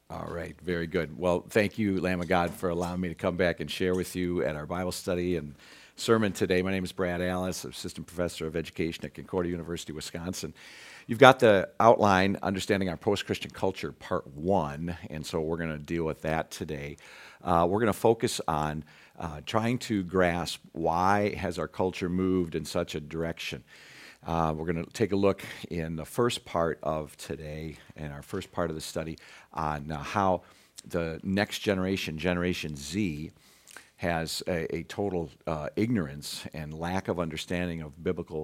All right, very good. Well, thank you, Lamb of God, for allowing me to come back and share with you at our Bible study and sermon today. My name is Brad Allis, Assistant Professor of Education at Concordia University, Wisconsin. You've got the outline, Understanding Our Post-Christian Culture, Part 1, and so we're going to deal with that today. We're going to focus on trying to grasp why has our culture moved in such a direction. We're going to take a look in the first part of today, in our first part of the study, on how the next generation, Generation Z, has a total ignorance and lack of understanding of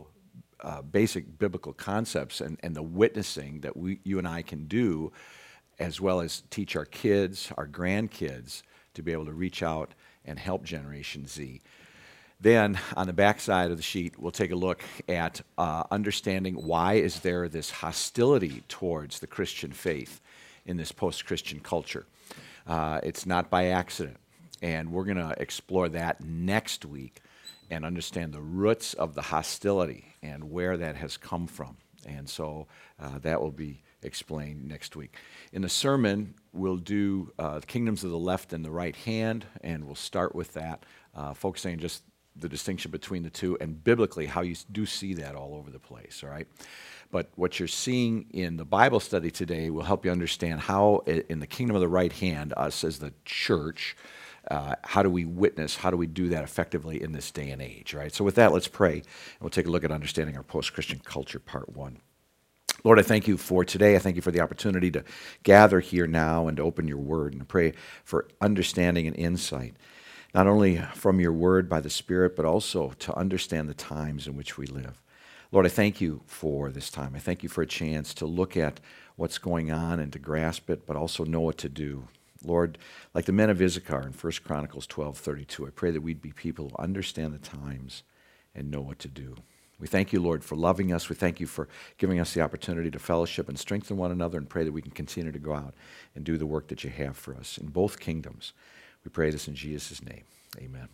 basic biblical concepts and the witnessing that you and I can do, as well as teach our kids, our grandkids, to be able to reach out and help Generation Z. Then, on the back side of the sheet, we'll take a look at understanding why is there this hostility towards the Christian faith in this post-Christian culture. It's not by accident, and we're going to explore that next week and understand the roots of the hostility and where that has come from. And so that will be explained next week. In the sermon, we'll do the kingdoms of the left and the right hand, and we'll start with that, focusing on just the distinction between the two, and biblically how you do see that all over the place, all right? But what you're seeing in the Bible study today will help you understand how, in the kingdom of the right hand, us as the church, how do we witness, how do we do that effectively in this day and age, right? So with that, let's pray, and we'll take a look at Understanding Our Post-Christian Culture, Part 1. Lord, I thank you for today. I thank you for the opportunity to gather here now and to open your word, and pray for understanding and insight, not only from your word by the Spirit, but also to understand the times in which we live. Lord, I thank you for this time. I thank you for a chance to look at what's going on and to grasp it, but also know what to do. Lord, like the men of Issachar in 1 Chronicles 12:32, I pray that we'd be people who understand the times and know what to do. We thank you, Lord, for loving us. We thank you for giving us the opportunity to fellowship and strengthen one another, and pray that we can continue to go out and do the work that you have for us in both kingdoms. We pray this in Jesus' name. Amen.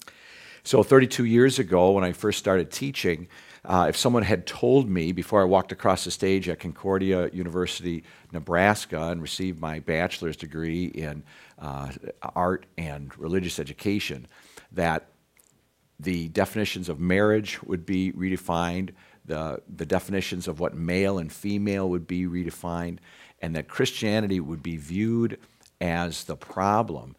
So 32 years ago, when I first started teaching, if someone had told me before I walked across the stage at Concordia University, Nebraska, and received my bachelor's degree in art and religious education, that the definitions of marriage would be redefined, the definitions of what male and female would be redefined, and that Christianity would be as the problem,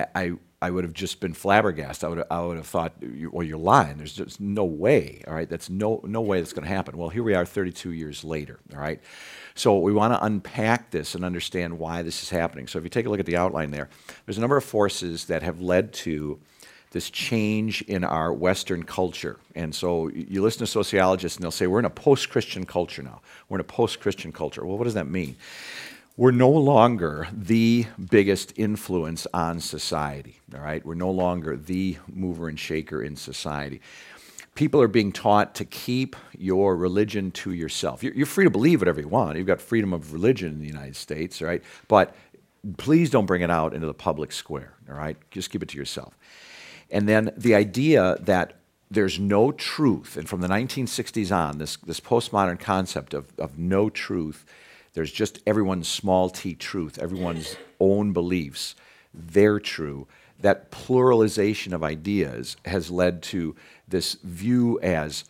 I would have just been flabbergasted. I would have thought, well, you're lying. There's just no way, all right? That's no way that's going to happen. Well, here we are 32 years later, all right? So we want to unpack this and understand why this is happening. So if you take a look at the outline there, there's a number of forces that have led to this change in our Western culture. And so you listen to sociologists, and they'll say, we're in a post-Christian culture now. We're in a post-Christian culture. Well, what does that mean? We're no longer the biggest influence on society, all right? We're no longer the mover and shaker in society. People are being taught to keep your religion to yourself. You're free to believe whatever you want. You've got freedom of religion in the United States, all right? But please don't bring it out into the public square, all right? Just keep it to yourself. And then the idea that there's no truth, and from the 1960s on, this postmodern concept of no truth, there's just everyone's small t truth, everyone's own beliefs, they're true. That pluralization of ideas has led to this view as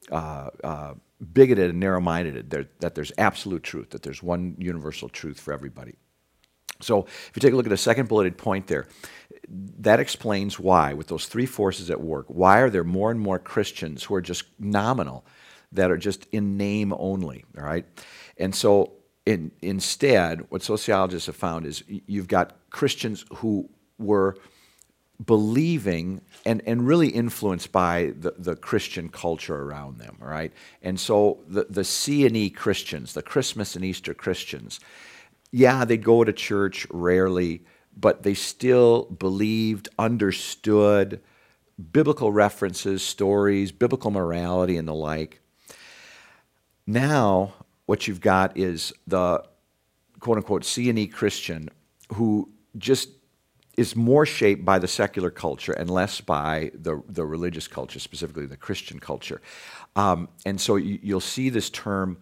bigoted and narrow-minded, that there's absolute truth, that there's one universal truth for everybody. So if you take a look at the second bulleted point there, that explains why, with those three forces at work, why are there more and more Christians who are just nominal, that are just in name only, all right? And so instead, what sociologists have found is you've got Christians who were believing and really influenced by the Christian culture around them, all right? And so the C&E Christians, the Christmas and Easter Christians, yeah, they go to church rarely, but they still believed, understood biblical references, stories, biblical morality, and the like. Now, what you've got is the quote-unquote C&E Christian who just is more shaped by the secular culture and less by the religious culture, specifically the Christian culture. And so you'll see this term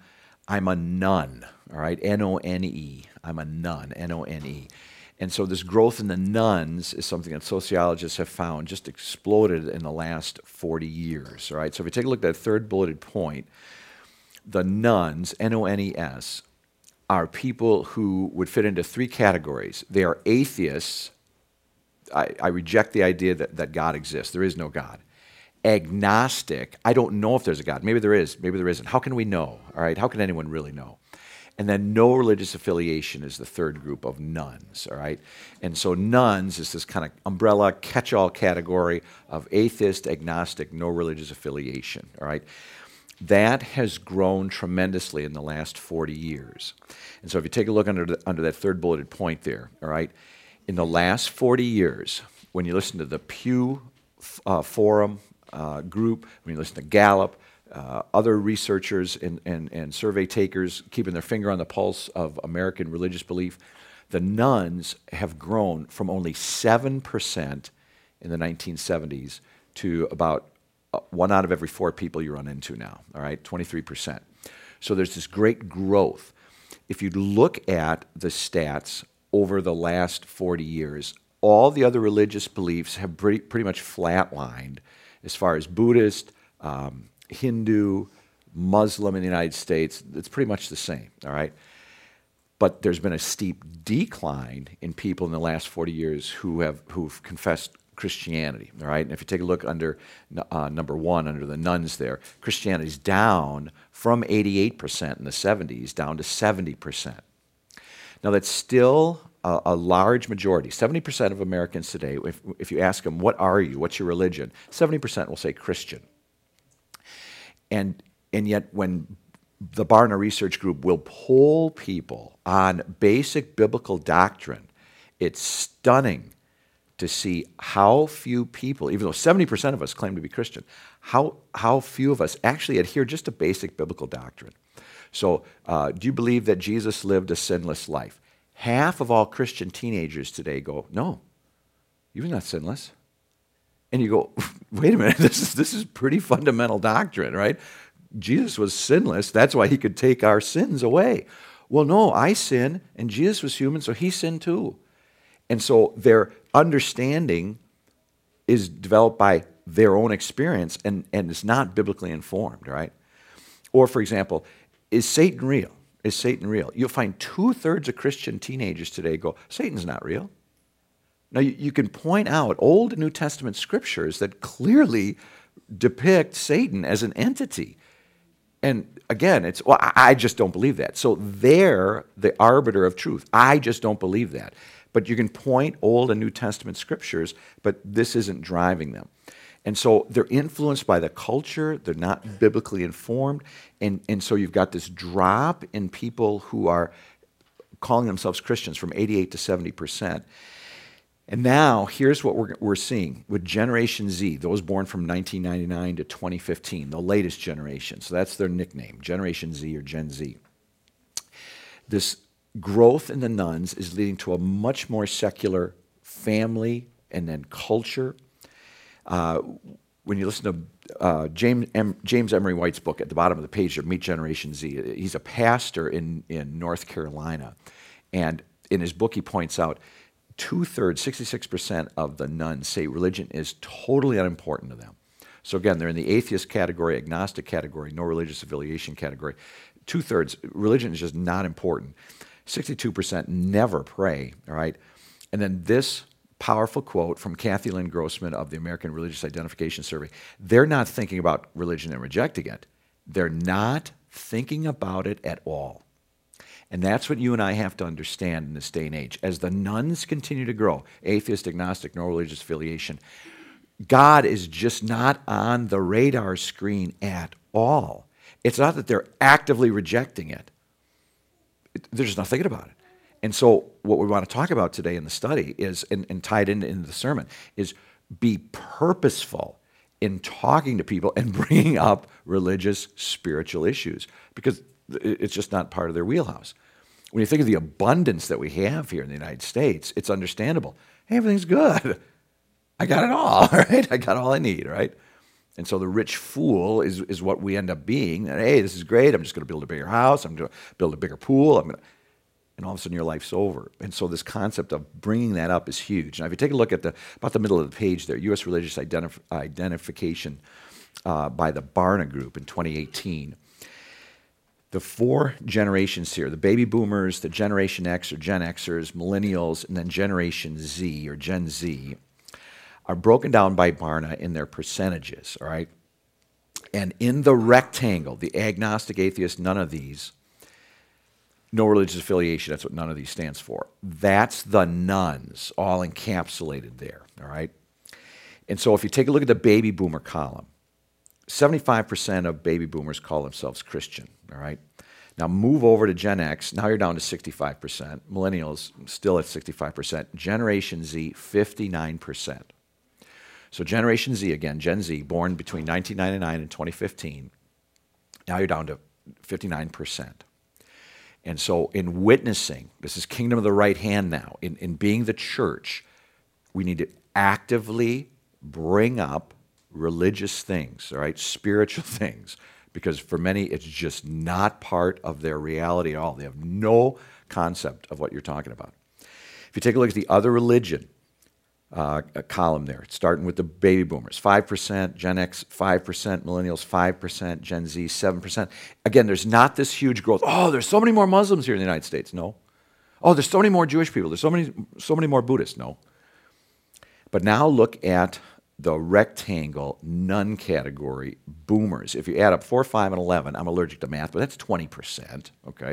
I'm a none, all right? N-O-N-E. I'm a none, N-O-N-E. And so this growth in the nuns is something that sociologists have found just exploded in the last 40 years, all right? So if you take a look at that third bulleted point, the nuns, N-O-N-E-S, are people who would fit into three categories. They are atheists. I reject the idea that God exists. There is no God. Agnostic. I don't know if there's a God. Maybe there is, maybe there isn't. How can we know? All right, how can anyone really know? And then no religious affiliation is the third group of nuns, all right? And so nuns is this kind of umbrella, catch-all category of atheist, agnostic, no religious affiliation, all right? That has grown tremendously in the last 40 years. And so if you take a look under that third bulleted point there, all right, in the last 40 years, when you listen to the Pew Forum group, when you listen to Gallup, other researchers and survey takers keeping their finger on the pulse of American religious belief, the nuns have grown from only 7% in the 1970s to about 1 out of every 4 people you run into now, all right, 23%. So there's this great growth. If you look at the stats over the last 40 years, all the other religious beliefs have pretty much flatlined as far as Buddhist, Hindu, Muslim in the United States. It's pretty much the same, all right? But there's been a steep decline in people in the last 40 years who've confessed Christianity, all right? And if you take a look under number 1, under the nuns there, Christianity's down from 88% in the 70s down to 70%. Now that's still a large majority. 70% of Americans today, if you ask them, what are you, what's your religion, 70% will say Christian. And yet when the Barna Research Group will poll people on basic biblical doctrine, it's stunning to see how few people, even though 70% of us claim to be Christian, how few of us actually adhere just to basic biblical doctrine. So do you believe that Jesus lived a sinless life? Half of all Christian teenagers today go, no, he was not sinless. And you go, wait a minute, this is pretty fundamental doctrine, right? Jesus was sinless. That's why he could take our sins away. Well, no, I sin, and Jesus was human, so he sinned too. And so their understanding is developed by their own experience and is not biblically informed, right? Or, for example, is Satan real? Is Satan real? You'll find 2/3 of Christian teenagers today go, Satan's not real. Now, you can point out Old and New Testament scriptures that clearly depict Satan as an entity. And again, I just don't believe that. So they're the arbiter of truth. I just don't believe that. But you can point Old and New Testament scriptures, but this isn't driving them. And so they're influenced by the culture, they're not biblically informed, and so you've got this drop in people who are calling themselves Christians from 88 to 70%. And now, here's what we're seeing with Generation Z, those born from 1999 to 2015, the latest generation. So that's their nickname, Generation Z or Gen Z. This growth in the nuns is leading to a much more secular family and then culture. When you listen to James Emery White's book at the bottom of the page there, Meet Generation Z, he's a pastor in North Carolina. And in his book, he points out 2/3, 66% of the nuns say religion is totally unimportant to them. So again, they're in the atheist category, agnostic category, no religious affiliation category. 2/3, religion is just not important. 62% never pray, all right? And then this powerful quote from Kathy Lynn Grossman of the American Religious Identification Survey. They're not thinking about religion and rejecting it. They're not thinking about it at all. And that's what you and I have to understand in this day and age. As the nuns continue to grow, atheist, agnostic, no religious affiliation, God is just not on the radar screen at all. It's not that they're actively rejecting it. They're just not thinking about it. And so what we want to talk about today in the study is, and tied into the sermon, is be purposeful in talking to people and bringing up religious, spiritual issues, because it's just not part of their wheelhouse. When you think of the abundance that we have here in the United States, it's understandable. Hey, everything's good. I got it all, right? I got all I need, right? And so the rich fool is what we end up being. And, hey, this is great. I'm just going to build a bigger house. I'm going to build a bigger pool. And all of a sudden your life's over. And so this concept of bringing that up is huge. Now, if you take a look at about the middle of the page there, U.S. Religious Identification by the Barna Group in 2018, the 4 generations here, the baby boomers, the Generation X or Gen Xers, millennials, and then Generation Z or Gen Z, are broken down by Barna in their percentages, all right? And in the rectangle, the agnostic, atheist, none of these, no religious affiliation, that's what none of these stands for. That's the nones, all encapsulated there, all right? And so if you take a look at the baby boomer column, 75% of baby boomers call themselves Christian, all right? Now move over to Gen X, now you're down to 65%. Millennials, still at 65%. Generation Z, 59%. So Generation Z, again, Gen Z, born between 1999 and 2015, now you're down to 59%. And so in witnessing, this is kingdom of the right hand now, in being the church, we need to actively bring up religious things, all right, spiritual things, because for many it's just not part of their reality at all. They have no concept of what you're talking about. If you take a look at the other religion column there, starting with the baby boomers, 5%, Gen X 5%, millennials 5%, Gen Z 7%. Again, there's not this huge growth. Oh, there's so many more Muslims here in the United States. No. Oh, there's so many more Jewish people. There's so many more Buddhists. No. But now look at the rectangle none category boomers. If you add up 4, 5, and 11, I'm allergic to math, but that's 20%, okay?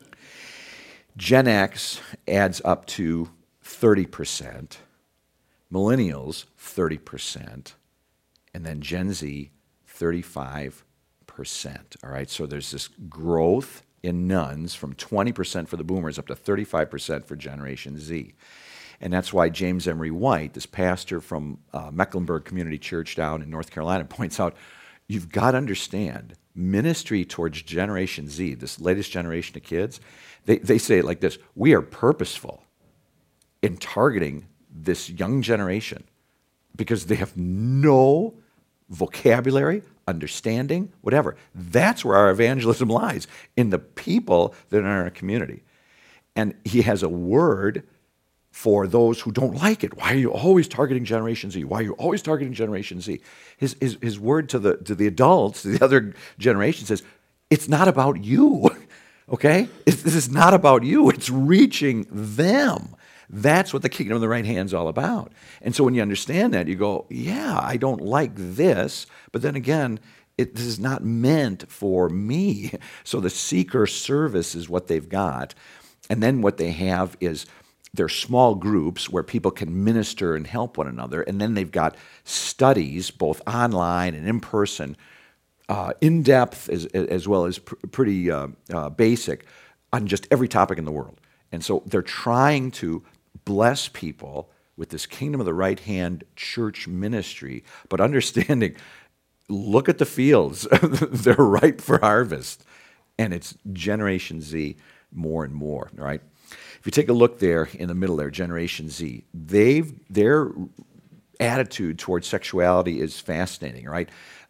Gen X adds up to 30%. Millennials, 30%, and then Gen Z, 35%, all right? So there's this growth in nones from 20% for the boomers up to 35% for Generation Z. And that's why James Emery White, this pastor from Mecklenburg Community Church down in North Carolina, points out, you've got to understand, ministry towards Generation Z, this latest generation of kids, they say it like this: we are purposeful in targeting this young generation because they have no vocabulary, understanding, whatever. That's where our evangelism lies, in the people that are in our community. And he has a word for those who don't like it. Why are you always targeting Generation Z? Why are you always targeting Generation Z? His word to the adults, to the other generation, says, it's not about you, okay? This is not about you. It's reaching them. That's what the kingdom of the right hand is all about. And so when you understand that, you go, yeah, I don't like this, but then again, this is not meant for me. So the seeker service is what they've got. And then what they have is their small groups where people can minister and help one another. And then they've got studies, both online and in person, in-depth as well as pretty basic, on just every topic in the world. And so they're trying to bless people with this kingdom of the right hand church ministry, but understanding, look at the fields. They're ripe for harvest. And it's Generation Z more and more, right? If you take a look there in the middle there, Generation Z, their attitude towards sexuality is fascinating, right?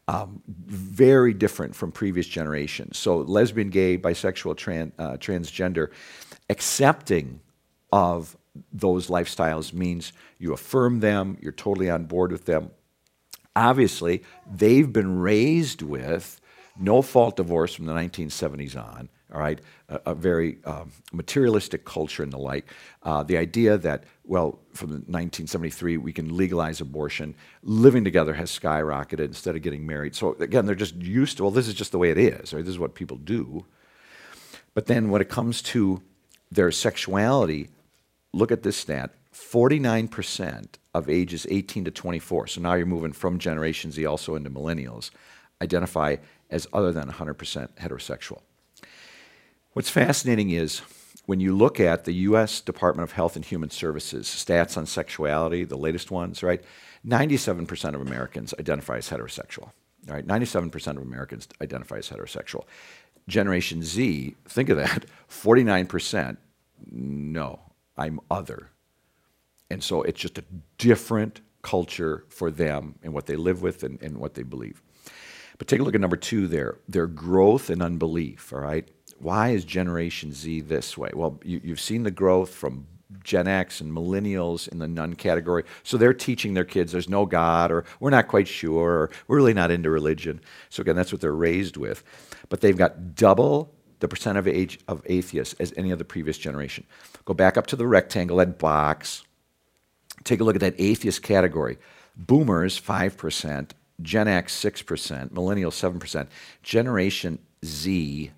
Very different from previous generations. So lesbian, gay, bisexual, transgender, accepting of those lifestyles means you affirm them, you're totally on board with them. Obviously, they've been raised with no-fault divorce from the 1970s on, all right, a very materialistic culture and the like. The idea that, well, from 1973, we can legalize abortion. Living together has skyrocketed instead of getting married. So again, they're just used to, well, this is just the way it is, right? This is what people do. But then when it comes to their sexuality, look at this stat, 49% of ages 18 to 24, so now you're moving from Generation Z also into millennials, identify as other than 100% heterosexual. What's fascinating is when you look at the U.S. Department of Health and Human Services stats on sexuality, the latest ones, right? 97% of Americans identify as heterosexual, right? 97% of Americans identify as heterosexual. Generation Z, think of that, 49%, no, I'm other. And so it's just a different culture for them and what they live with and what they believe. But take a look at number 2 there, their growth and unbelief, all right? Why is Generation Z this way? Well, you've seen the growth from Gen X and millennials in the none category. So they're teaching their kids there's no God, or we're not quite sure, or we're really not into religion. So again, that's what they're raised with. But they've got double the percent of atheists as any other previous generation. Go back up to the rectangle, that box. Take a look at that atheist category. Boomers, 5%. Gen X, 6%. Millennials, 7%. Generation Z,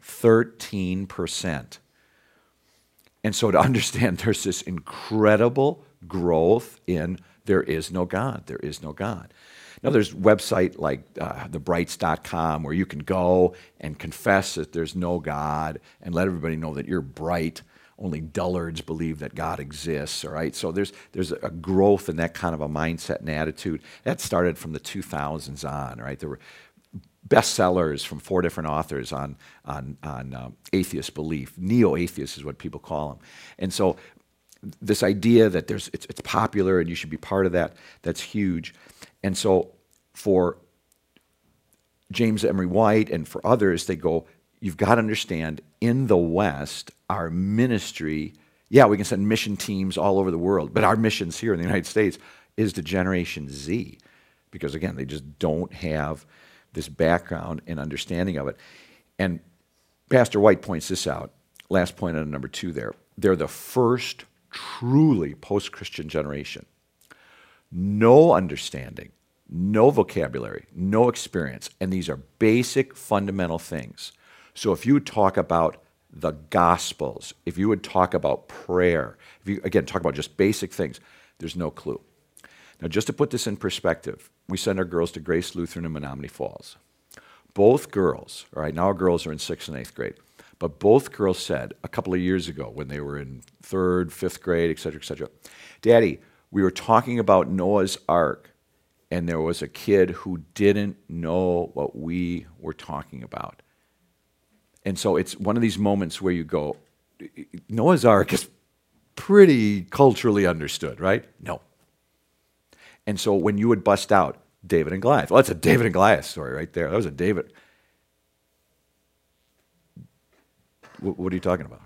13%. And so to understand, there's this incredible growth in there is no God. There is no God. Now, there's a website like thebrights.com where you can go and confess that there's no God and let everybody know that you're bright. Only dullards believe that God exists, all right? So there's a growth in that kind of a mindset and attitude. That started from the 2000s on, right? There were bestsellers from 4 different authors on atheist belief. Neo-atheists is what people call them. And so this idea that it's popular and you should be part of that, that's huge. And so for James Emery White and for others, they go, you've got to understand, in the West, our ministry, yeah, we can send mission teams all over the world, but our missions here in the United States is to Generation Z, because again, they just don't have this background and understanding of it. And Pastor White points this out, last point on number 2 there. They're the first truly post-Christian generation. No understanding, no vocabulary, no experience, and these are basic fundamental things. So if you would talk about the Gospels, if you would talk about prayer, if you, again, talk about just basic things, there's no clue. Now, just to put this in perspective, we send our girls to Grace Lutheran in Menomonee Falls. Both girls, all right, now our girls are in 6th and 8th grade, but both girls said a couple of years ago when they were in 3rd, 5th grade, et cetera, Daddy, we were talking about Noah's Ark, and there was a kid who didn't know what we were talking about. And so it's one of these moments where you go, Noah's Ark is pretty culturally understood, right? No. And so when you would bust out David and Goliath, well, that's a David and Goliath story right there. That was a David. What are you talking about,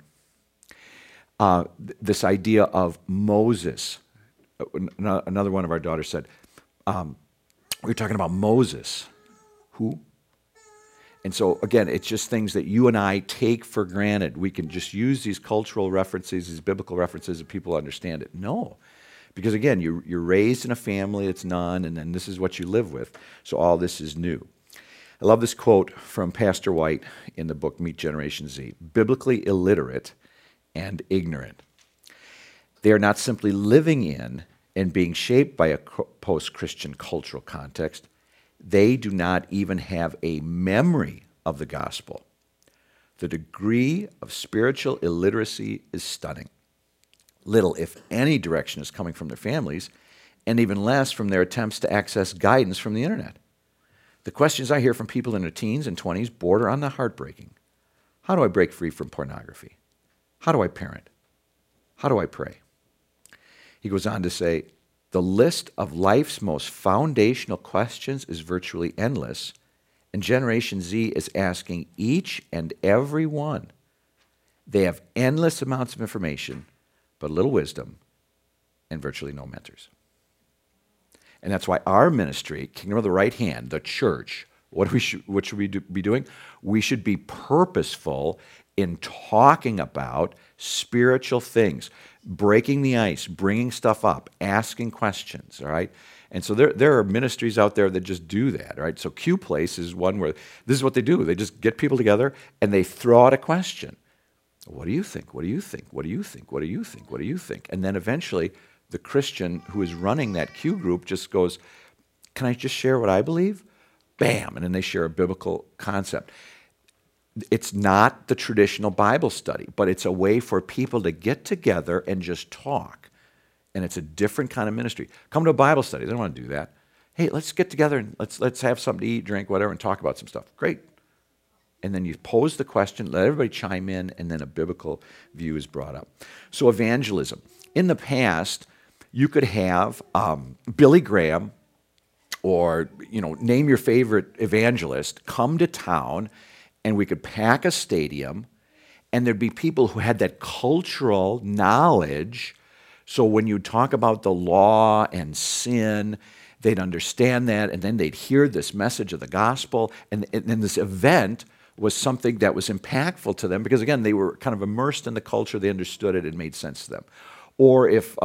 all right? This idea of Moses. Another one of our daughters said, we were talking about Moses. Who? And so, again, it's just things that you and I take for granted. We can just use these cultural references, these biblical references, and people understand it. No. Because, again, you're raised in a family that's none, and then this is what you live with. So all this is new. I love this quote from Pastor White in the book Meet Generation Z. Biblically illiterate and ignorant. They are not simply living in and being shaped by a post-Christian cultural context. They do not even have a memory of the gospel. The degree of spiritual illiteracy is stunning. Little, if any, direction is coming from their families, and even less from their attempts to access guidance from the internet. The questions I hear from people in their teens and 20s border on the heartbreaking. How do I break free from pornography? How do I parent? How do I pray? He goes on to say, the list of life's most foundational questions is virtually endless, and Generation Z is asking each and every one. They have endless amounts of information, but little wisdom, and virtually no mentors. And that's why our ministry, Kingdom of the Right Hand, the church, what should we be doing? We should be purposeful in talking about spiritual things, breaking the ice, bringing stuff up, asking questions, all right? And so there are ministries out there that just do that, right? So Q Place is one where this is what they do. They just get people together and they throw out a question. What do you think? What do you think? What do you think? What do you think? What do you think? And then eventually the Christian who is running that Q group just goes, can I just share what I believe? Bam, and then they share a biblical concept. It's not the traditional Bible study, but it's a way for people to get together and just talk. And it's a different kind of ministry. Come to a Bible study. They don't want to do that. Hey, let's get together and let's have something to eat, drink, whatever, and talk about some stuff. Great. And then you pose the question, let everybody chime in, and then a biblical view is brought up. So evangelism. In the past, you could have Billy Graham or, name your favorite evangelist come to town, and we could pack a stadium, and there'd be people who had that cultural knowledge. So when you talk about the law and sin, they'd understand that, and then they'd hear this message of the gospel, and then this event was something that was impactful to them because, again, they were kind of immersed in the culture, they understood it, it made sense to them. Or if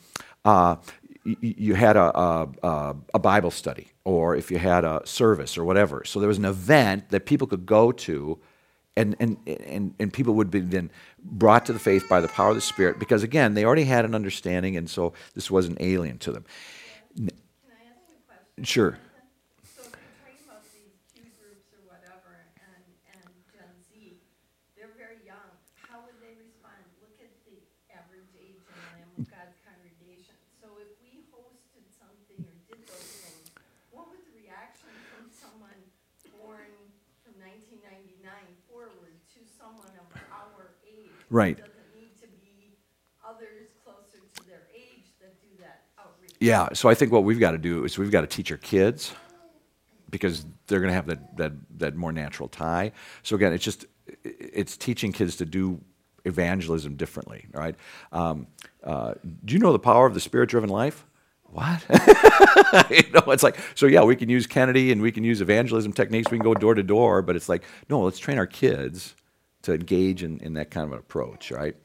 you had a Bible study, or if you had a service or whatever. So there was an event that people could go to, and people would be then brought to the faith by the power of the Spirit because, again, they already had an understanding, and so this wasn't alien to them. Can I ask you a question? Sure. So if you're talking about these Q groups or whatever, and Gen Z, they're very young. How would they respond? Look at the average age in the Lamb of God's congregation. So if we hosted something or did those things, what would the reaction from someone born from 1999 forward to someone of our age? Right. Does it need to be others closer to their age that do that outreach? Yeah, so I think what we've got to do is we've got to teach our kids because they're going to have that more natural tie. So again, it's teaching kids to do evangelism differently, right? Do you know the power of the Spirit-driven life? What? It's like, so yeah, we can use Kennedy and we can use evangelism techniques, we can go door to door, but it's like, no, let's train our kids to engage in that kind of an approach, right?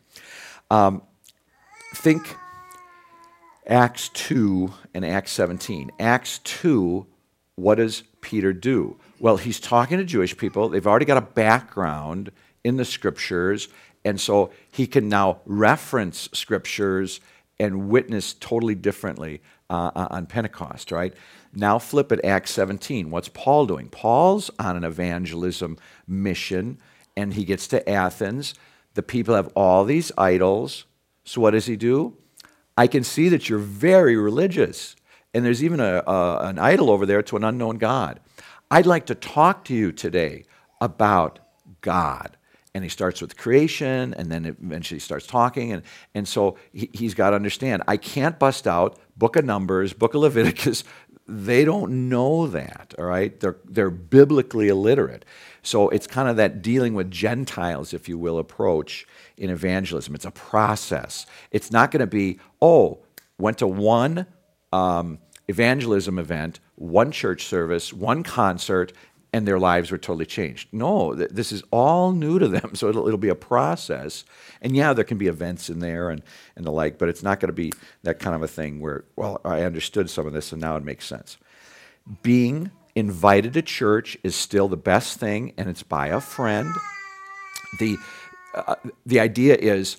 Think Acts 2 and Acts 17. Acts 2, what does Peter do? Well, he's talking to Jewish people. They've already got a background in the Scriptures, and so he can now reference Scriptures and witness totally differently on Pentecost, right? Now flip at Acts 17. What's Paul doing? Paul's on an evangelism mission, and he gets to Athens. The people have all these idols. So what does he do? I can see that you're very religious, and there's even an idol over there to an unknown God. I'd like to talk to you today about God. And he starts with creation, and then eventually starts talking, and so he's got to understand, I can't bust out Book of Numbers, Book of Leviticus. They don't know that, all right? They're biblically illiterate. So it's kind of that dealing with Gentiles, if you will, approach in evangelism. It's a process. It's not going to be, went to one evangelism event, one church service, one concert, and their lives were totally changed. No, this is all new to them, so it'll be a process. And yeah, there can be events in there and the like, but it's not going to be that kind of a thing where, well, I understood some of this and now it makes sense. Being invited to church is still the best thing, and it's by a friend. The idea is,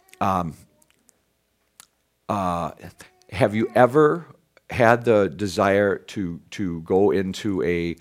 have you ever had the desire to go into a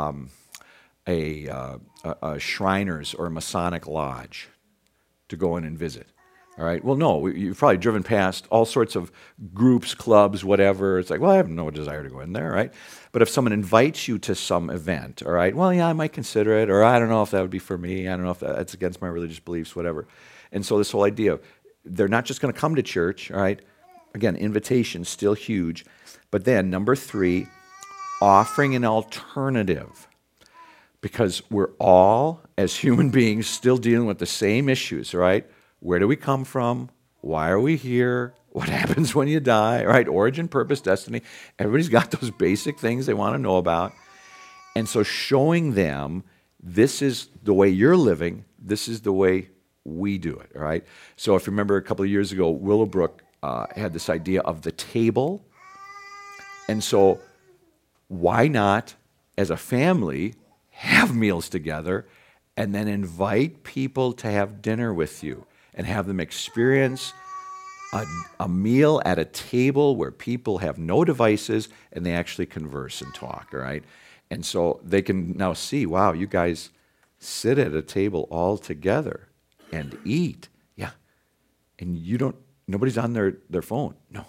Shriners or a Masonic lodge to go in and visit? All right. Well, no, you've probably driven past all sorts of groups, clubs, whatever. It's like, well, I have no desire to go in there, right? But if someone invites you to some event, all right, well, yeah, I might consider it, or I don't know if that would be for me. I don't know if that's against my religious beliefs, whatever. And so this whole idea, they're not just going to come to church, all right? Again, invitation, still huge. But then, number 3, offering an alternative. Because we're all, as human beings, still dealing with the same issues, right? Where do we come from? Why are we here? What happens when you die, right? Origin, purpose, destiny. Everybody's got those basic things they want to know about. And so showing them, this is the way you're living, this is the way we do it, all right? So if you remember a couple of years ago, Willowbrook had this idea of the table. And so why not, as a family, have meals together and then invite people to have dinner with you and have them experience a meal at a table where people have no devices and they actually converse and talk, all right? And so they can now see, wow, you guys sit at a table all together and eat. Yeah. And nobody's on their phone. No.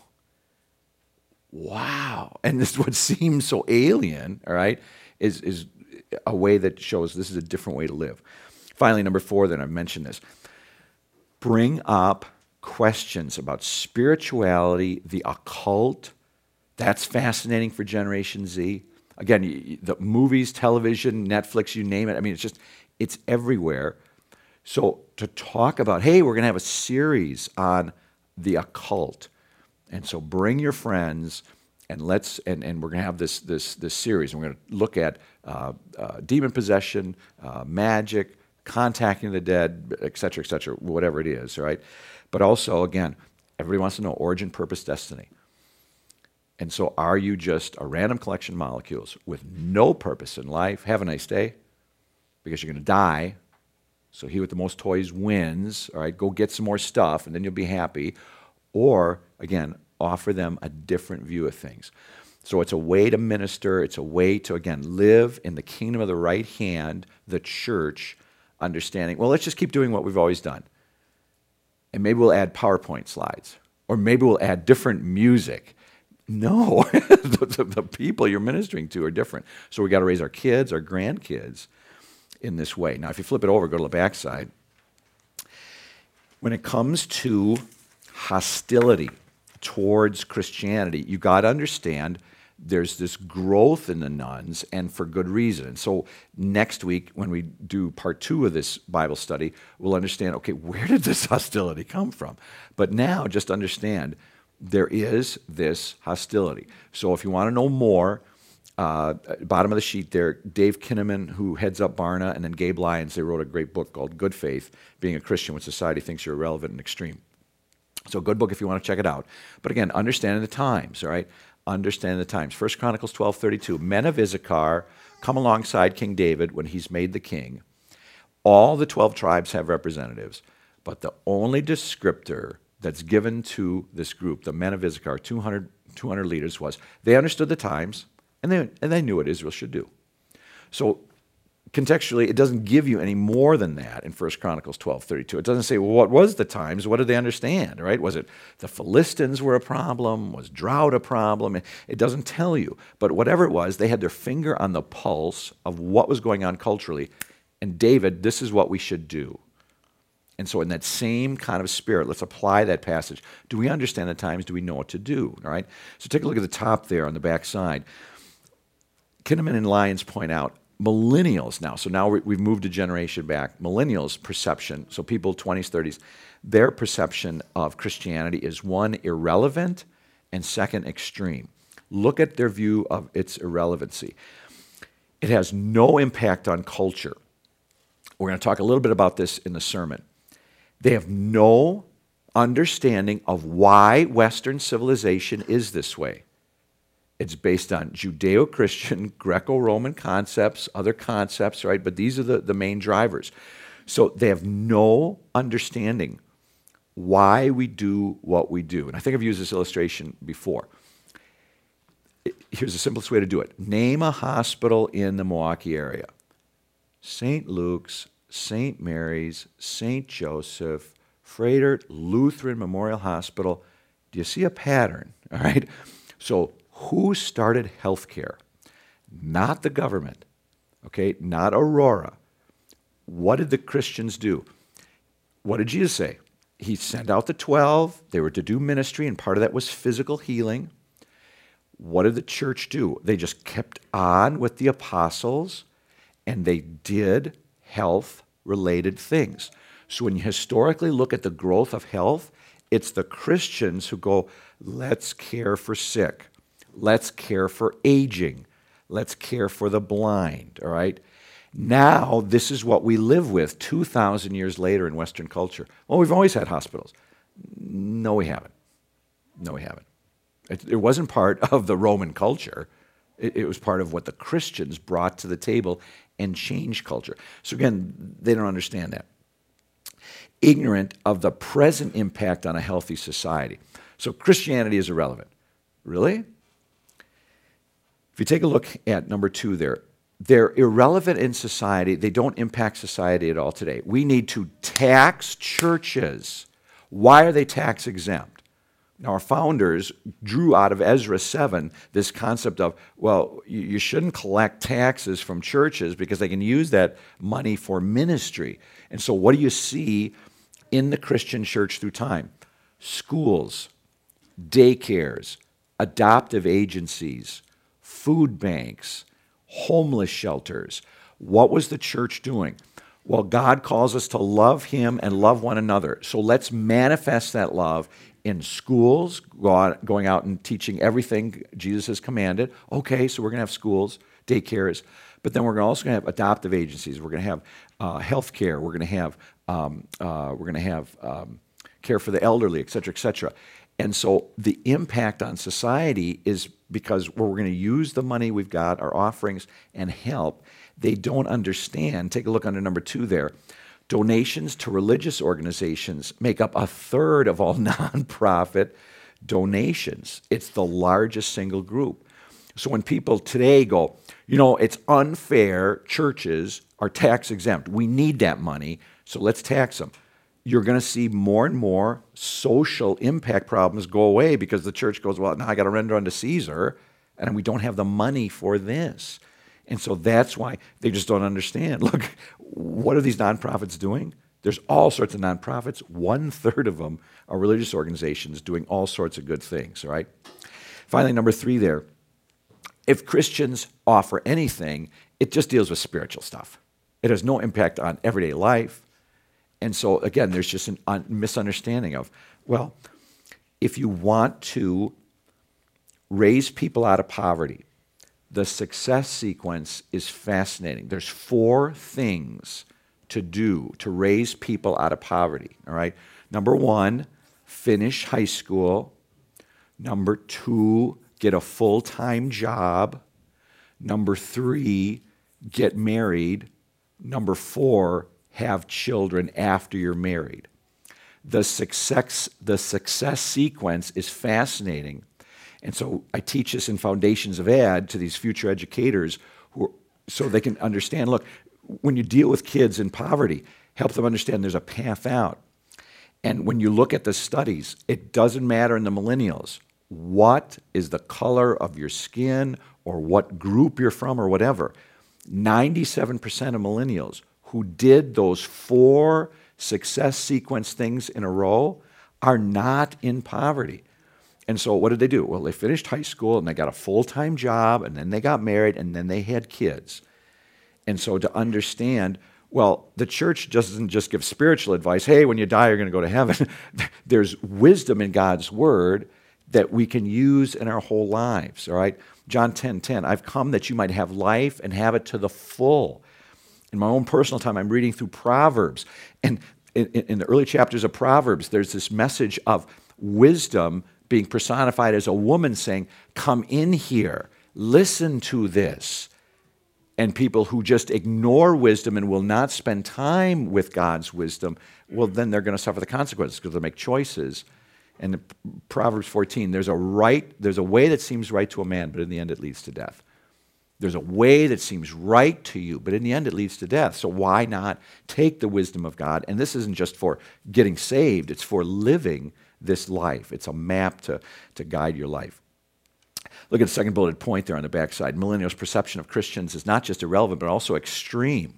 Wow. And this what seems so alien, all right, is a way that shows this is a different way to live. Finally, number 4, then I've mentioned this. Bring up questions about spirituality, the occult. That's fascinating for Generation Z. Again, the movies, television, Netflix, you name it. I mean, it's everywhere. So to talk about, hey, we're going to have a series on the occult. And so bring your friends and we're going to have this series. And we're going to look at demon possession, magic, contacting the dead, et cetera, whatever it is, right? But also, again, everybody wants to know origin, purpose, destiny. And so are you just a random collection of molecules with no purpose in life? Have a nice day, because you're going to die. So he with the most toys wins, all right? Go get some more stuff, and then you'll be happy. Or, again, offer them a different view of things. So it's a way to minister. It's a way to, again, live in the kingdom of the right hand, the church, understanding, well, let's just keep doing what we've always done. And maybe we'll add PowerPoint slides. Or maybe we'll add different music. No, the people you're ministering to are different. So we got to raise our kids, our grandkids in this way. Now, if you flip it over, go to the backside. When it comes to hostility towards Christianity, you got to understand there's this growth in the nuns, and for good reason. And so next week, when we do part 2 of this Bible study, we'll understand, okay, where did this hostility come from? But now, just understand, there is this hostility. So if you want to know more, bottom of the sheet there, Dave Kinnaman, who heads up Barna, and then Gabe Lyons, they wrote a great book called Good Faith, Being a Christian When Society Thinks You're Irrelevant and Extreme. So good book if you want to check it out. But again, understanding the times, all right? Understanding the times. 1 Chronicles 12:32, men of Issachar come alongside King David when he's made the king. All the 12 tribes have representatives, but the only descriptor that's given to this group, the men of Issachar, 200 leaders, was they understood the times, and they knew what Israel should do. So contextually, it doesn't give you any more than that in 1 Chronicles 12:32. It doesn't say, well, what was the times? What did they understand, right? Was it the Philistines were a problem? Was drought a problem? It doesn't tell you. But whatever it was, they had their finger on the pulse of what was going on culturally. And David, this is what we should do. And so in that same kind of spirit, let's apply that passage. Do we understand the times? Do we know what to do, all right? So take a look at the top there on the back side. Kinnaman and Lyons point out, millennials now, so now we've moved a generation back, millennials' perception, so people 20s, 30s, their perception of Christianity is, one, irrelevant, and second, extreme. Look at their view of its irrelevancy. It has no impact on culture. We're going to talk a little bit about this in the sermon. They have no understanding of why Western civilization is this way. It's based on Judeo-Christian, Greco-Roman concepts, other concepts, right? But these are the main drivers. So they have no understanding why we do what we do. And I think I've used this illustration before. Here's the simplest way to do it. Name a hospital in the Milwaukee area. St. Luke's, St. Mary's, St. Joseph, Froedtert, Lutheran Memorial Hospital. Do you see a pattern? All right. So who started healthcare? Not the government. Okay, not Aurora. What did the Christians do? What did Jesus say? He sent out the 12. They were to do ministry, and part of that was physical healing. What did the church do? They just kept on with the apostles, and they did health-related things. So when you historically look at the growth of health, it's the Christians who go, let's care for sick. Let's care for aging. Let's care for the blind, all right? Now, this is what we live with 2,000 years later in Western culture. Well, we've always had hospitals. No, we haven't. No, we haven't. It wasn't part of the Roman culture. It was part of what the Christians brought to the table and changed culture. So again, they don't understand that. Ignorant of the present impact on a healthy society. So Christianity is irrelevant. Really? If you take a look at number 2 there, they're irrelevant in society. They don't impact society at all today. We need to tax churches. Why are they tax exempt? Now, our founders drew out of Ezra 7 this concept of, well, you shouldn't collect taxes from churches because they can use that money for ministry. And so what do you see in the Christian church through time? schools, daycares, adoptive agencies, food banks, homeless shelters. What was the church doing? Well, God calls us to love him and love one another. So let's manifest that love in schools, going out and teaching everything Jesus has commanded. Okay, so we're going to have schools, daycares, but then we're also going to have adoptive agencies. We're going to have health care. We're going to have care for the elderly, et cetera, et cetera. And so the impact on society is because we're going to use the money we've got, our offerings, and help. They don't understand. Take a look under number 2 there. Donations to religious organizations make up 1/3 of all nonprofit donations. It's the largest single group. So when people today go, it's unfair, churches are tax exempt. We need that money, so let's tax them. You're going to see more and more social impact problems go away because the church goes, well, now I got to render unto Caesar, and we don't have the money for this. And so that's why they just don't understand. Look, what are these nonprofits doing? There's all sorts of nonprofits. 1/3 of them are religious organizations doing all sorts of good things, all right? Finally, number 3 there. If Christians offer anything, it just deals with spiritual stuff. It has no impact on everyday life. And so, again, there's just a misunderstanding of, well, if you want to raise people out of poverty, the success sequence is fascinating. There's 4 things to do to raise people out of poverty, all right? Number 1, finish high school. Number 2, get a full-time job. Number 3, get married. Number 4, have children after you're married. The success sequence is fascinating. And so I teach this in Foundations of Ed to these future educators so they can understand, look, when you deal with kids in poverty, help them understand there's a path out. And when you look at the studies, it doesn't matter in the millennials what is the color of your skin or what group you're from or whatever. 97% of millennials who did those 4 success sequence things in a row are not in poverty. And so what did they do? Well, they finished high school and they got a full-time job and then they got married and then they had kids. And so to understand, well, the church doesn't just give spiritual advice, hey, when you die, you're going to go to heaven. There's wisdom in God's word that we can use in our whole lives, all right? John 10:10, I've come that you might have life and have it to the full. In my own personal time, I'm reading through Proverbs. And in the early chapters of Proverbs, there's this message of wisdom being personified as a woman saying, come in here, listen to this. And people who just ignore wisdom and will not spend time with God's wisdom, well, then they're going to suffer the consequences because they'll make choices. And in Proverbs 14, there's a way that seems right to a man, but in the end it leads to death. There's a way that seems right to you, but in the end it leads to death. So why not take the wisdom of God? And this isn't just for getting saved, it's for living this life. It's a map to guide your life. Look at the second bulleted point there on the backside. Millennials' perception of Christians is not just irrelevant, but also extreme.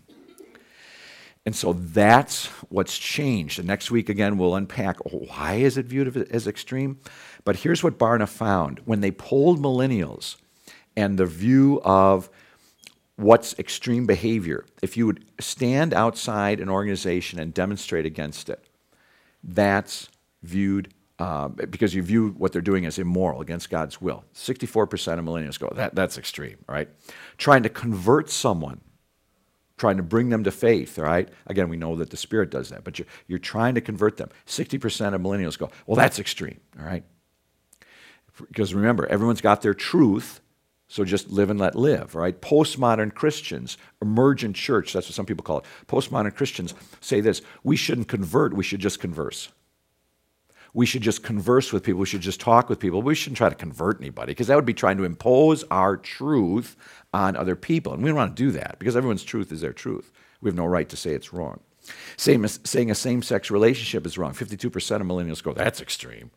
And so that's what's changed. And next week, again, we'll unpack why is it viewed as extreme. But here's what Barna found. When they polled millennials and the view of what's extreme behavior, if you would stand outside an organization and demonstrate against it, that's viewed, because you view what they're doing as immoral, against God's will. 64% of millennials go, that's extreme, right? Trying to convert someone, trying to bring them to faith, all right? Again, we know that the Spirit does that, but you're trying to convert them. 60% of millennials go, well, that's extreme, all right? Because remember, everyone's got their truth, so just live and let live, right? Postmodern Christians, emergent church, that's what some people call it. Postmodern Christians say this, we shouldn't convert, we should just converse. We should just converse with people, we should just talk with people. We shouldn't try to convert anybody, because that would be trying to impose our truth on other people. And we don't want to do that, because everyone's truth is their truth. We have no right to say it's wrong. Saying a same-sex relationship is wrong. 52% of millennials go, that's extreme.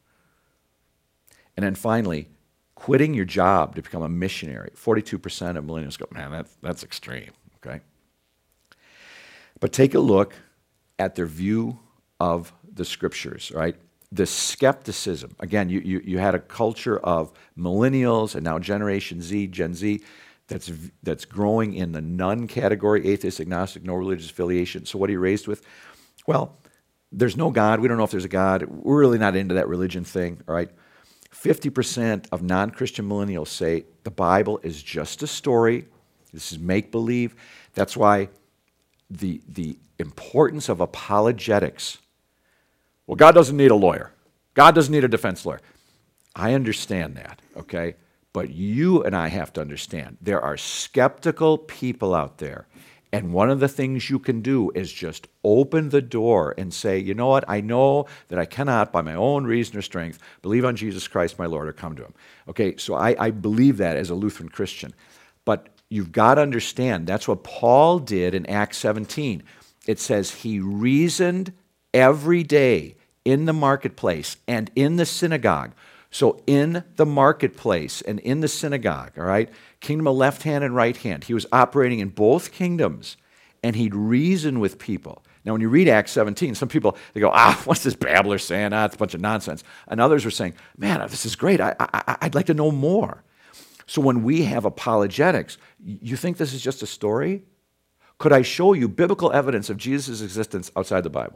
And then finally, quitting your job to become a missionary. 42% of millennials go, man, that's extreme, okay? But take a look at their view of the Scriptures, right? the skepticism, again, you had a culture of millennials and now Generation Z, Gen Z, that's growing in the none category, atheist, agnostic, no religious affiliation. So what are you raised with? Well, there's no God. We don't know if there's a God. We're really not into that religion thing, all right? 50% of non-Christian millennials say the Bible is just a story. This is make-believe. That's why the importance of apologetics. Well, God doesn't need a lawyer. God doesn't need a defense lawyer. I understand that, okay? But you and I have to understand there are skeptical people out there. And one of the things you can do is just open the door and say, you know what, I know that I cannot, by my own reason or strength, believe on Jesus Christ my Lord or come to him. Okay, so I believe that as a Lutheran Christian. But you've got to understand, that's what Paul did in Acts 17. It says he reasoned every day in the marketplace and in the synagogue. So in the marketplace and in the synagogue, all right, kingdom of left hand and right hand, he was operating in both kingdoms, and he'd reason with people. Now, when you read Acts 17, some people, they go, what's this babbler saying? It's a bunch of nonsense. And others were saying, man, this is great. I'd like to know more. So when we have apologetics, you think this is just a story? Could I show you biblical evidence of Jesus' existence outside the Bible?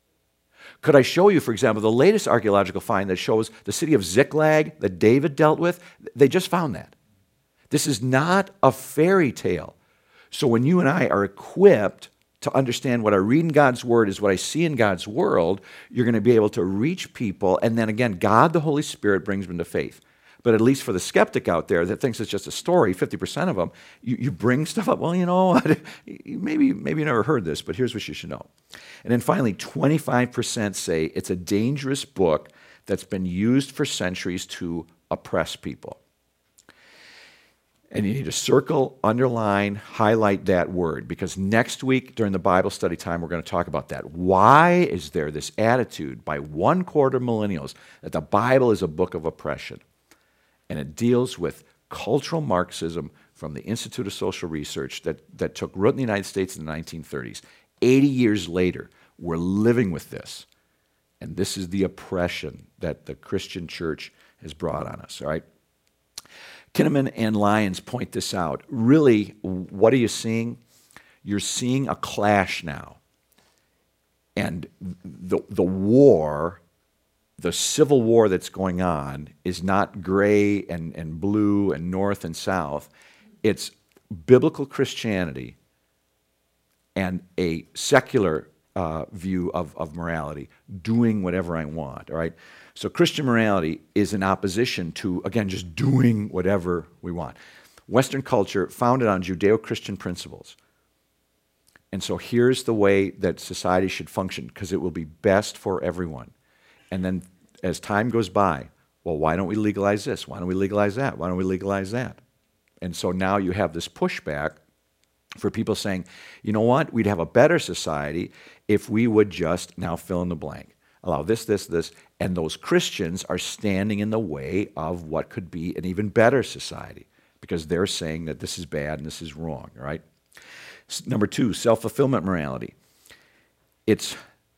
Could I show you, for example, the latest archaeological find that shows the city of Ziklag that David dealt with? They just found that. This is not a fairy tale. So when you and I are equipped to understand what I read in God's Word is what I see in God's world, you're going to be able to reach people, and then again, God, the Holy Spirit, brings them to faith. But at least for the skeptic out there that thinks it's just a story, 50% of them, you bring stuff up. Well, you know, maybe you never heard this, but here's what you should know. And then finally, 25% say it's a dangerous book that's been used for centuries to oppress people. And you need to circle, underline, highlight that word, because next week during the Bible study time, we're going to talk about that. Why is there this attitude by 1/4 of millennials that the Bible is a book of oppression? And it deals with cultural Marxism from the Institute of Social Research that took root in the United States in the 1930s. 80 years later, we're living with this. And this is the oppression that the Christian church has brought on us, all right? Kinnaman and Lyons point this out. Really, what are you seeing? You're seeing a clash now. And the war, the civil war that's going on, is not gray and blue and north and south. It's biblical Christianity and a secular view of morality, doing whatever I want, all right? So Christian morality is in opposition to, again, just doing whatever we want. Western culture founded on Judeo-Christian principles. And so here's the way that society should function, because it will be best for everyone. And then as time goes by, well, why don't we legalize this? Why don't we legalize that? Why don't we legalize that? And so now you have this pushback for people saying, you know what, we'd have a better society if we would just now fill in the blank. Allow this, this, this, and those Christians are standing in the way of what could be an even better society because they're saying that this is bad and this is wrong, right? Number 2, self-fulfillment morality. It's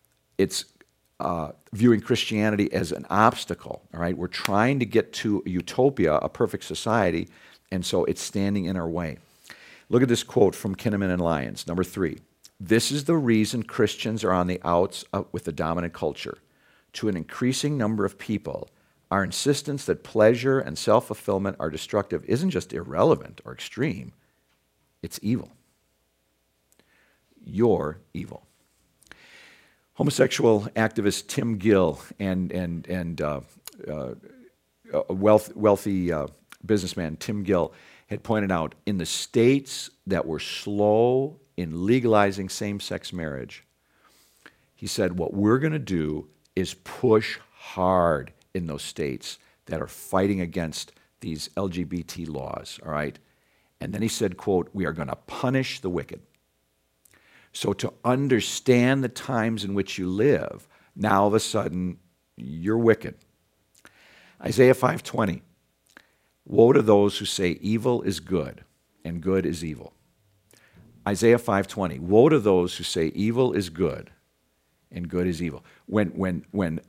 viewing Christianity as an obstacle, all right? We're trying to get to a utopia, a perfect society, and so it's standing in our way. Look at this quote from Kinnaman and Lyons, number 3. This is the reason Christians are on the outs with the dominant culture. To an increasing number of people, our insistence that pleasure and self-fulfillment are destructive isn't just irrelevant or extreme, it's evil. You're evil. Homosexual activist Tim Gill and a wealthy businessman Tim Gill had pointed out in the states that were slow in legalizing same-sex marriage, he said, what we're going to do is push hard in those states that are fighting against these LGBT laws, all right? And then he said, quote, we are going to punish the wicked. So to understand the times in which you live, now all of a sudden, you're wicked. Isaiah 5:20, woe to those who say evil is good and good is evil. Isaiah 5:20, woe to those who say evil is good and good is evil. When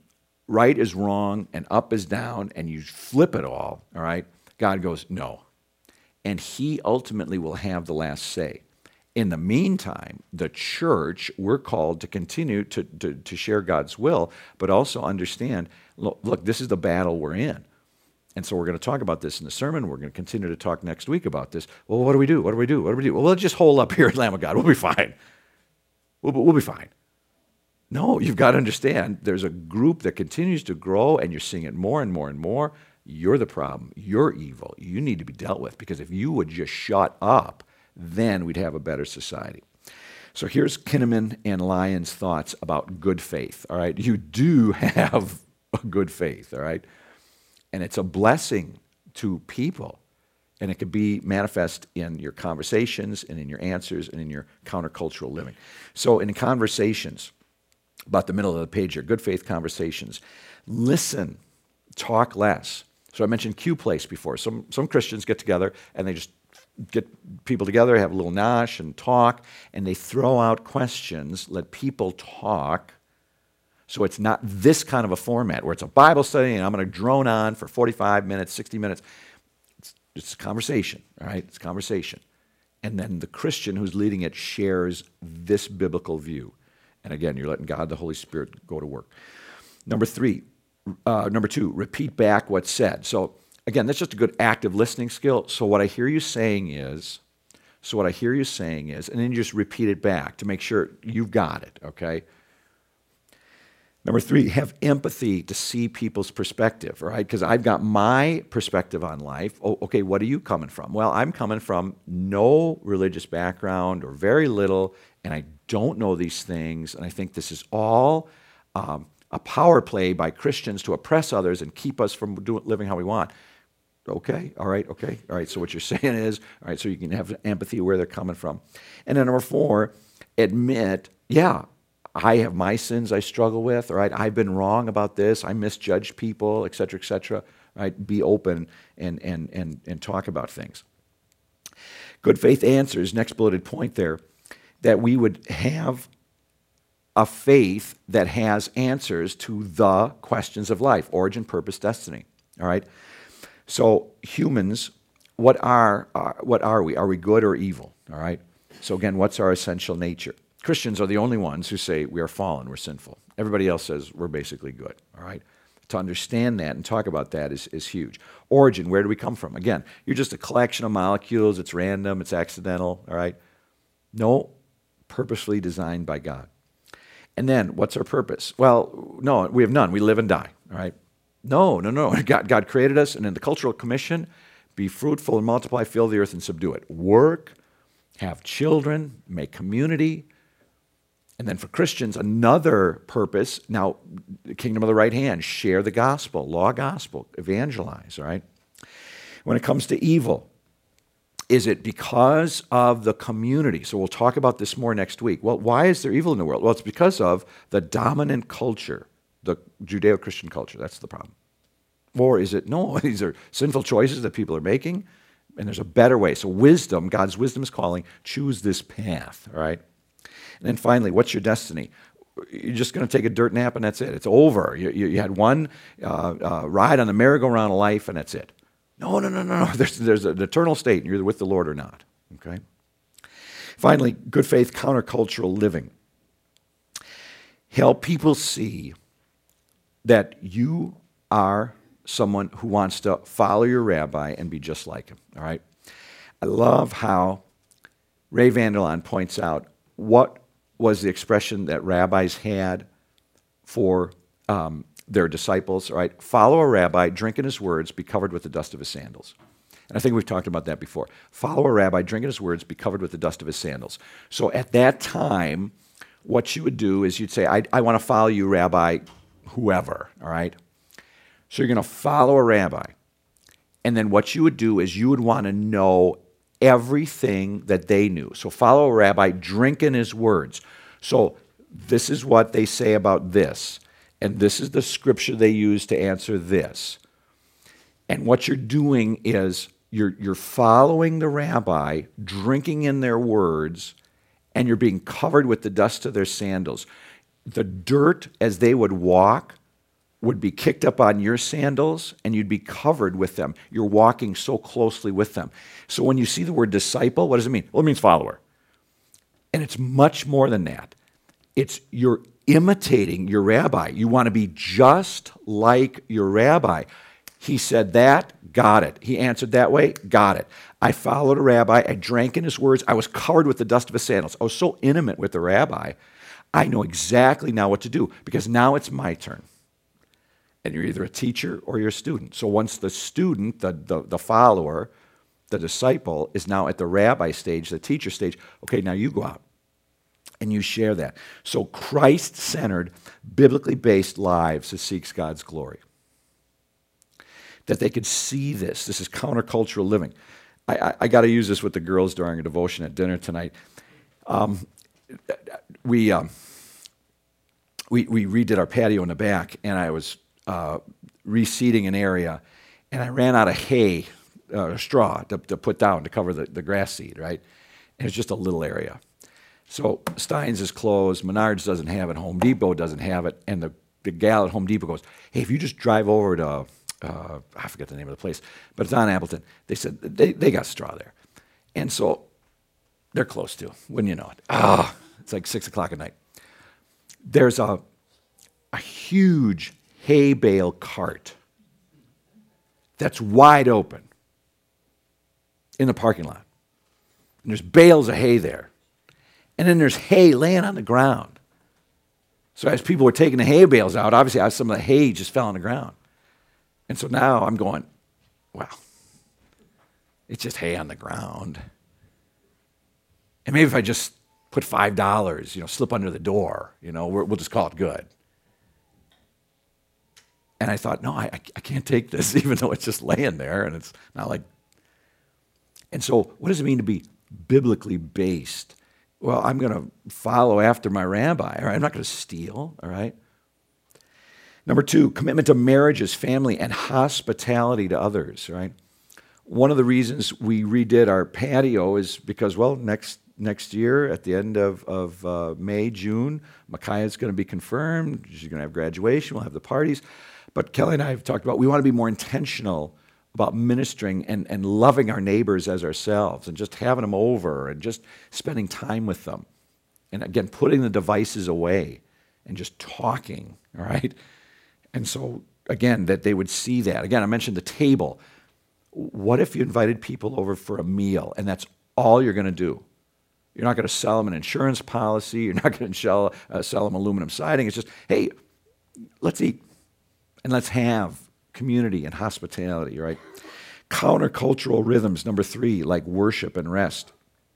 right is wrong and up is down, and you flip it all right, God goes, no. And he ultimately will have the last say. In the meantime, the church, we're called to continue to share God's will, but also understand, look, this is the battle we're in. And so we're going to talk about this in the sermon. We're going to continue to talk next week about this. Well, what do we do? What do we do? What do we do? Well, let's just hold up here at Lamb of God. We'll be fine. We'll be fine. No, you've got to understand there's a group that continues to grow, and you're seeing it more and more and more. You're the problem. You're evil. You need to be dealt with, because if you would just shut up, then we'd have a better society. So here's Kinnaman and Lyon's thoughts about good faith, all right? You do have a good faith, all right? And it's a blessing to people, and it could be manifest in your conversations and in your answers and in your countercultural living. So in conversations, about the middle of the page here, good faith conversations, listen, talk less. So I mentioned Q Place before. Some Christians get together and they just get people together, have a little nosh and talk, and they throw out questions, let people talk. So it's not this kind of a format where it's a Bible study and I'm going to drone on for 45 minutes, 60 minutes. It's a conversation, all right? It's a conversation. And then the Christian who's leading it shares this biblical view. And again, you're letting God, the Holy Spirit, go to work. Number two, repeat back what's said. So again, that's just a good active listening skill. So what I hear you saying is, and then you just repeat it back to make sure you've got it, okay? Number three, have empathy to see people's perspective, all right? Because I've got my perspective on life. Oh, okay, what are you coming from? Well, I'm coming from no religious background or very little, and I don't know these things, and I think this is all a power play by Christians to oppress others and keep us from living how we want. Okay, all right. So what you're saying is, all right, so you can have empathy where they're coming from. And then number four, admit, yeah, I have my sins I struggle with, all right? I've been wrong about this. I misjudged people, et cetera, right? Be open and talk about things. Good faith answers, next bulleted point there, that we would have a faith that has answers to the questions of life, origin, purpose, destiny, all right? So humans, what are we? Are we good or evil, all right? So again, what's our essential nature? Christians are the only ones who say we are fallen, we're sinful. Everybody else says we're basically good, all right? To understand that and talk about that is huge. Origin, where do we come from? Again, you're just a collection of molecules. It's random, it's accidental, all right? No, purposefully designed by God. And then, what's our purpose? Well, no, we have none. We live and die, all right? No. God created us, and in the cultural commission, be fruitful and multiply, fill the earth and subdue it. Work, have children, make community. And then for Christians, another purpose, now, the kingdom of the right hand, share the gospel, law gospel, evangelize, all right? When it comes to evil, is it because of the community? So we'll talk about this more next week. Well, why is there evil in the world? Well, it's because of the dominant culture, the Judeo-Christian culture. That's the problem. Or is it, no, these are sinful choices that people are making, and there's a better way. So wisdom, God's wisdom is calling, choose this path, all right? And then finally, what's your destiny? You're just going to take a dirt nap and that's it. It's over. You had one ride on the merry-go-round of life and that's it. No. There's an eternal state and you're either with the Lord or not, okay? Finally, good faith countercultural living. Help people see that you are someone who wants to follow your rabbi and be just like him, all right? I love how Ray Vander Laan points out what was the expression that rabbis had for their disciples, all right? Follow a rabbi, drink in his words, be covered with the dust of his sandals. And I think we've talked about that before. Follow a rabbi, drink in his words, be covered with the dust of his sandals. So at that time, what you would do is you'd say, I want to follow you, Rabbi, whoever, all right? So you're going to follow a rabbi. And then what you would do is you would want to know everything that they knew. So follow a rabbi, drink in his words. So this is what they say about this, and this is the scripture they use to answer this. And what you're doing is you're following the rabbi, drinking in their words, and you're being covered with the dust of their sandals. The dirt as they would walk would be kicked up on your sandals and you'd be covered with them. You're walking so closely with them. So when you see the word disciple, what does it mean? Well, it means follower. And it's much more than that. It's you're imitating your rabbi. You want to be just like your rabbi. He said that, got it. He answered that way, got it. I followed a rabbi. I drank in his words. I was covered with the dust of his sandals. I was so intimate with the rabbi. I know exactly now what to do because now it's my turn. And you're either a teacher or you're a student. So once the student, the follower, the disciple is now at the rabbi stage, the teacher stage, okay, now you go out and you share that. So Christ-centered, biblically based lives that seeks God's glory. That they could see this. This is countercultural living. I got to use this with the girls during a devotion at dinner tonight. We redid our patio in the back, and I was reseeding an area, and I ran out of hay, straw to put down to cover the grass seed, right? And it's just a little area. So Stein's is closed, Menards doesn't have it, Home Depot doesn't have it, and the gal at Home Depot goes, hey, if you just drive over to, I forget the name of the place, but it's on Appleton. They said they got straw there. And so they're close to, wouldn't you know it? It's like 6 o'clock at night. There's a huge hay bale cart that's wide open in the parking lot. And there's bales of hay there. And then there's hay laying on the ground. So as people were taking the hay bales out, obviously some of the hay just fell on the ground. And so now I'm going, well, it's just hay on the ground. And maybe if I just put $5, slip under the door, we'll just call it good. And I thought, no, I can't take this, even though it's just laying there, and it's not like. And so what does it mean to be biblically based? Well, I'm going to follow after my rabbi, all right? I'm not going to steal, all right? Number 2, commitment to marriages, family, and hospitality to others, right? One of the reasons we redid our patio is because, well, next year, at the end of May, June, Micaiah's going to be confirmed. She's going to have graduation. We'll have the parties. But Kelly and I have talked about we want to be more intentional about ministering and loving our neighbors as ourselves and just having them over and just spending time with them. And again, putting the devices away and just talking, all right? And so, again, that they would see that. Again, I mentioned the table. What if you invited people over for a meal and that's all you're going to do? You're not going to sell them an insurance policy. You're not going to sell them aluminum siding. It's just, hey, let's eat and let's have community and hospitality, right? Countercultural rhythms, number 3, like worship and rest.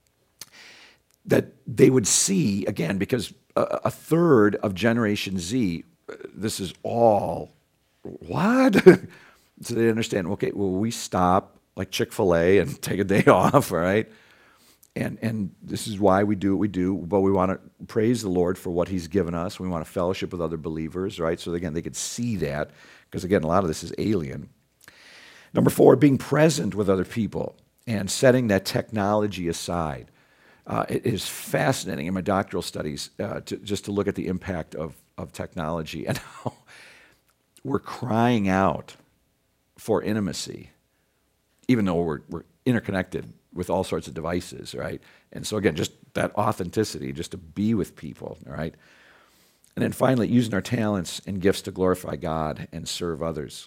That they would see, again, because a third of Generation Z, this is all, what? So they understand, okay, well, we stop like Chick-fil-A and take a day off, all right? And this is why we do what we do, but we want to praise the Lord for what he's given us. We want to fellowship with other believers, right? So again, they could see that, because again, a lot of this is alien. Number 4, being present with other people and setting that technology aside. It is fascinating in my doctoral studies just to look at the impact of technology and how we're crying out for intimacy, even though we're interconnected with all sorts of devices, right? And so again, just that authenticity, just to be with people, all right? And then finally, using our talents and gifts to glorify God and serve others.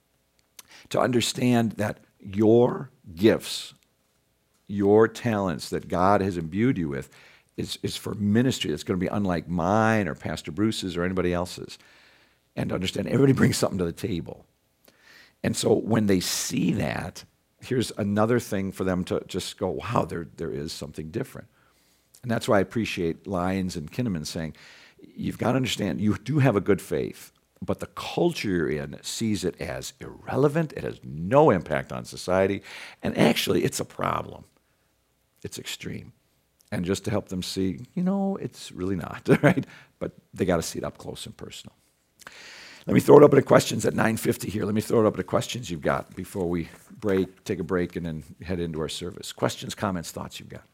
To understand that your gifts, your talents that God has imbued you with is for ministry that's going to be unlike mine or Pastor Bruce's or anybody else's. And to understand everybody brings something to the table. And so when they see that, here's another thing for them to just go, wow, there is something different. And that's why I appreciate Lyons and Kinnaman saying, you've got to understand, you do have a good faith, but the culture you're in sees it as irrelevant. It has no impact on society. And actually, it's a problem. It's extreme. And just to help them see, it's really not, right? But they got to see it up close and personal. Let me throw it open to questions at 9:50 here. Let me throw it open to questions you've got before we take a break, and then head into our service. Questions, comments, thoughts you've got.